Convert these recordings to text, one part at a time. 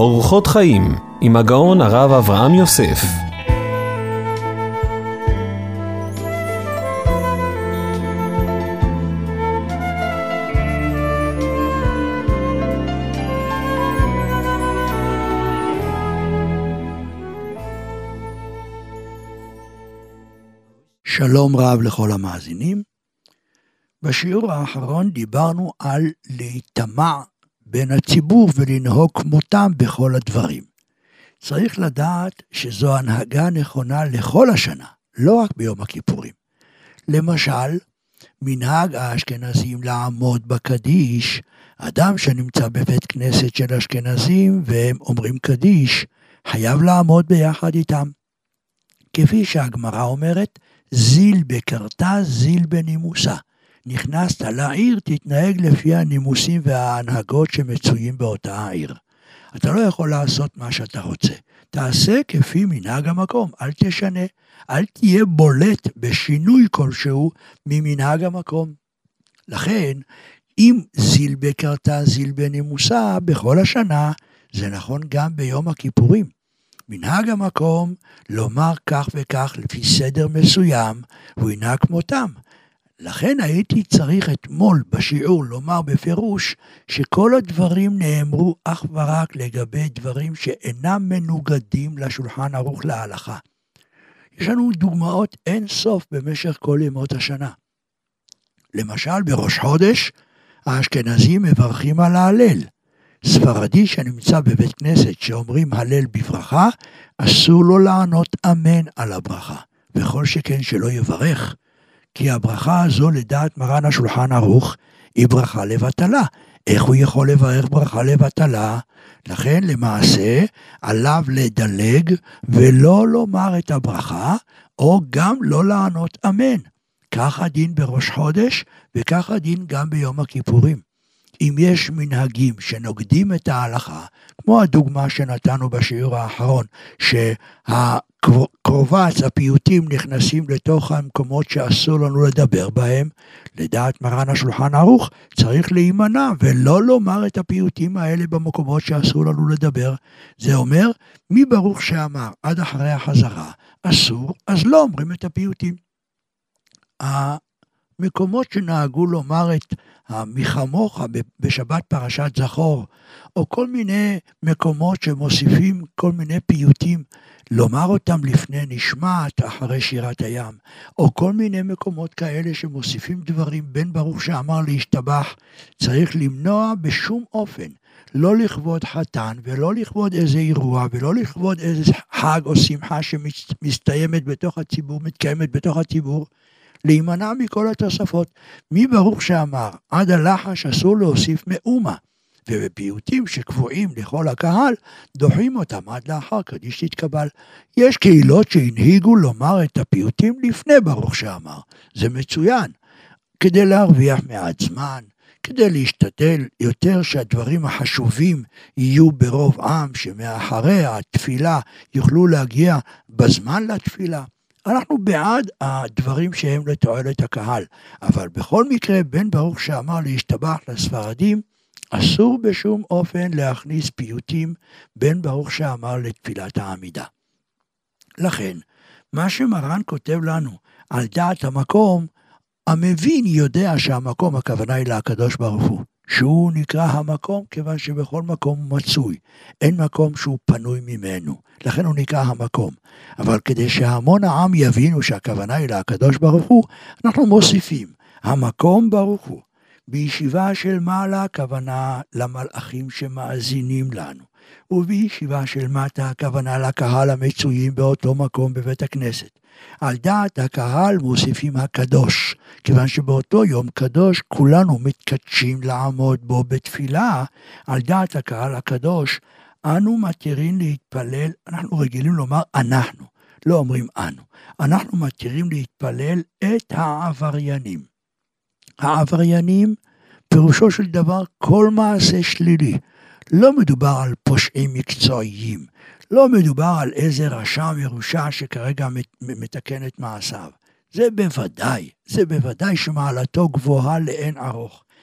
אורחות חיים עם הגאון הרב אברהם יוסף. שלום רב לכל המאזינים. בשיעור האחרון דיברנו על להיטמע בין הציבור ולנהוג כמותם בכל הדברים. צריך לדעת שזו הנהגה נכונה לכל השנה, לא רק ביום הכיפורים. למשל, מנהג האשכנזים לעמוד בקדיש, אדם שנמצא בבית כנסת של אשכנזים והם אומרים קדיש, חייב לעמוד ביחד איתם. כפי שהגמרא אומרת, זיל בקרתה, זיל בנימוסה. נכנסת לעיר, תתנהג לפי הנימוסים וההנהגות שמצויים באותה העיר. אתה לא יכול לעשות מה שאתה רוצה. תעשה כפי מנהג המקום, אל תשנה. אל תהיה בולט בשינוי כלשהו ממנהג המקום. לכן, אם זיל בקרתה, זיל בנימוסה, בכל השנה, זה נכון גם ביום הכיפורים. מנהג המקום לומר כך וכך לפי סדר מסוים, הוא ינהג כמותם. לכן הייתי צריך אתמול בשיעור לומר בפירוש שכל הדברים נאמרו אך ורק לגבי דברים שאינם מנוגדים לשולחן ערוך להלכה. יש לנו דוגמאות אין סוף במשך כל ימות השנה. למשל בראש חודש האשכנזים מברכים על ההלל. ספרדי שנמצא בבית כנסת שאומרים הלל בברכה, אסור לו לענות אמן על הברכה, וכל שכן שלא יברך, כי הברכה הזו לדעת מרן השולחן ערוך היא ברכה לבטלה. איך הוא יכול לברך ברכה לבטלה? לכן למעשה עליו לדלג ולא לומר את הברכה, או גם לא לענות אמן. כך הדין בראש חודש וכך הדין גם ביום הכיפורים. אם יש מנהגים שנוגדים את ההלכה, כמו הדוגמה שנתנו בשיעור האחרון, שהקרובץ, הפיוטים נכנסים לתוך המקומות שאסור לנו לדבר בהם, לדעת מרן השולחן ערוך, צריך להימנע ולא לומר את הפיוטים האלה במקומות שאסור לנו לדבר. זה אומר, מי ברוך שאמר עד אחרי החזרה, אסור, אז לא אומרים את הפיוטים. מקומות שנהגו לומר את מחמוך בשבת פרשת זכור, או כל מיני מקומות שמוסיפים כל מיני פיוטים, לומר אותם לפני נשמת אחרי שירת הים, או כל מיני מקומות כאלה שמוסיפים דברים בין ברוך שאמר להשתבח, צריך למנוע בשום אופן, לא לכבוד חתן ולא לכבוד איזה אירוע ולא לכבוד איזה חג או שמחה שמסתיימת בתוך הציבור, מתקיימת בתוך הציבור, להימנע מכל התוספות. מי ברוך שאמר עד הלחש אסור להוסיף מאומה, ובפיוטים שקבועים לכל הקהל דוחים אותם עד לאחר קדיש תתקבל. יש קהילות שהנהיגו לומר את הפיוטים לפני ברוך שאמר, זה מצוין, כדי להרוויח מעט זמן, כדי להשתדל יותר שהדברים החשובים יהיו ברוב עם, שמאחרי התפילה יוכלו להגיע בזמן לתפילה. אנחנו בעד הדברים שהם לתועלת הקהל, אבל בכל מקרה בין ברוך שאמר להשתבח לספרדים, אסור בשום אופן להכניס פיוטים בין ברוך שאמר לתפילת העמידה. לכן, מה שמרן כותב לנו על דעת המקום, המבין יודע שהמקום הכוונה היא לקדוש ברוך הוא, שהוא נקרא המקום כיוון שבכל מקום הוא מצוי, אין מקום שהוא פנוי ממנו, לכן הוא נקרא המקום. אבל כדי שהמון העם יבינו שהכוונה היא לקדוש ברוך הוא, אנחנו מוסיפים, המקום ברוך הוא. בישיבה של מעלה הכוונה למלאכים שמאזינים לנו, ובישיבה של מטה הכוונה לקהל המצויים באותו מקום בבית הכנסת. על דעת הקהל מוסיפים הקדוש, כיוון שבאותו יום קדוש כולנו מתקדשים לעמוד בו בתפילה. על דעת הקהל הקדוש אנו מתירים להתפלל, אנחנו רגילים לומר אנחנו, לא אומרים אנו, אנחנו מתירים להתפלל את העבריינים. העבריינים פירושו של דבר כל מעשה שלילי, לא מדובר על פושעים מקצועיים, לא מדובר על איזה רשע מרושע שכרגע מתקן את מעשיו. זה בוודאי שמעלתו גבוהה לאין ארוך.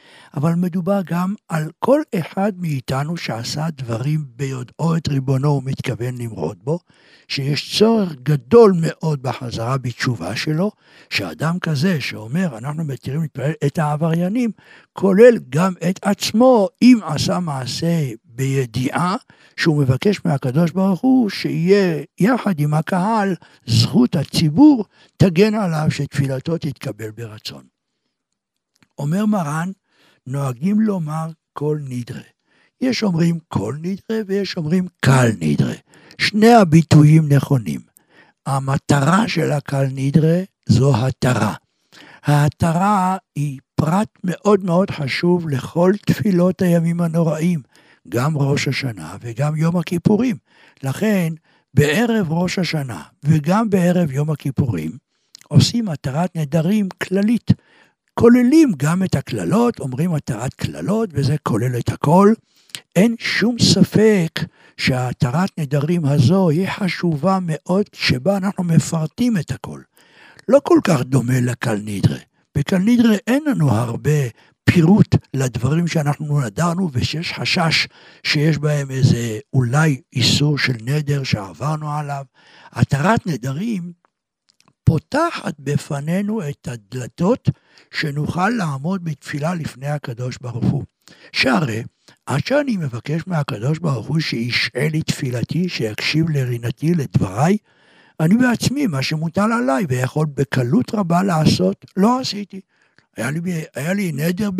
אבל מדובר גם על כל אחד מאיתנו שעשה דברים ביודעו את ריבונו ומתכוון למרוד בו, שיש צורך גדול מאוד בחזרה בתשובה שלו, שאדם כזה שאומר אנחנו מתירים להתפלל את העבריינים, כולל גם את עצמו אם עשה מעשה בידיעה, שהוא מבקש מהקדוש ברוך הוא שיהיה יחד עם הקהל זכות הציבור תגן עליו שתפילתו תתקבל ברצון. אומר מרן, נוהגים לומר כל נדרה. יש אומרים כל נדרה ויש אומרים קל נדרה. שני הביטויים נכונים. המטרה של הקל נדרה זו התרה. ההתרה היא פרט מאוד מאוד חשוב לכל תפילות הימים הנוראים, גם ראש השנה וגם יום הכיפורים. לכן בערב ראש השנה וגם בערב יום הכיפורים עושים התרת נדרים כללית. כוללים גם את הכללות, אומרים התרת כללות, וזה כולל את הכל. אין שום ספק שהתרת נדרים הזו היא חשובה מאוד, שבה אנחנו מפרטים את הכל. לא כל כך דומה לקל נדרה. בקל נדרה אין לנו הרבה פירוט לדברים שאנחנו נדרנו, ושיש חשש שיש בהם איזה אולי איסור של נדר שעברנו עליו. התרת נדרים פותחת בפנינו את הדלתות שנוכל לעמוד בתפילה לפני הקדוש ברוך הוא. שהרי עד שאני מבקש מהקדוש ברוך הוא שישעה לי תפילתי, שיקשיב לרינתי, לדבריי, אני בעצמי, מה שמוטל עליי ויכול בקלות רבה לעשות, לא עשיתי. היה לי נדר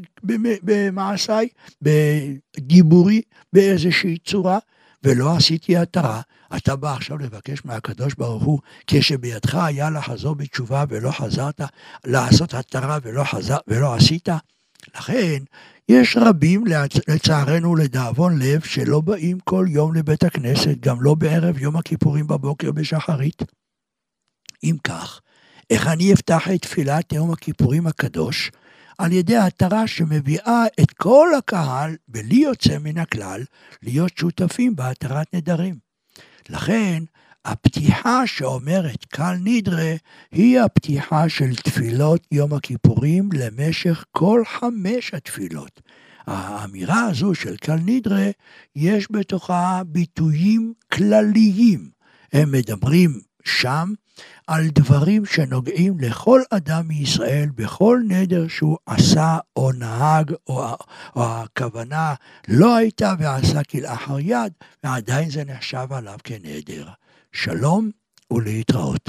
במעשיי, בדיבורי, באיזושהי צורה, ולא עשיתי התרה. אתה בא עכשיו לבקש מהקדוש ברוך הוא, כשבידך היה לחזור בתשובה ולא חזרת, לעשות התרה ולא עשית. לכן יש רבים לצערנו לדאבון לב שלא באים כל יום לבית הכנסת, גם לא בערב יום הכיפורים בבוקר בשחרית. אם כך, איך אני אפתח את תפילת יום הכיפורים הקדוש? על ידי התרה שמביאה את כל הקהל, בלי יוצא מן הכלל, להיות שותפים בהתרת נדרים. לכן, הפתיחה שאומרת קל נדרה, היא הפתיחה של תפילות יום הכיפורים למשך כל 5 התפילות. האמירה הזו של קל נדרה, יש בתוכה ביטויים כלליים. הם מדברים שם על דברים שנוגעים לכל אדם מישראל, בכל נדר שהוא עשה או נהג, או הכוונה לא הייתה ועשה כלאחר יד, ועדיין זה נחשב עליו כנדר. שלום ולהתראות.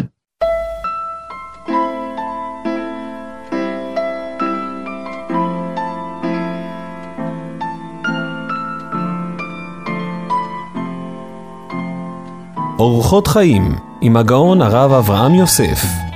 אורחות חיים עם הגאון הרב אברהם יוסף.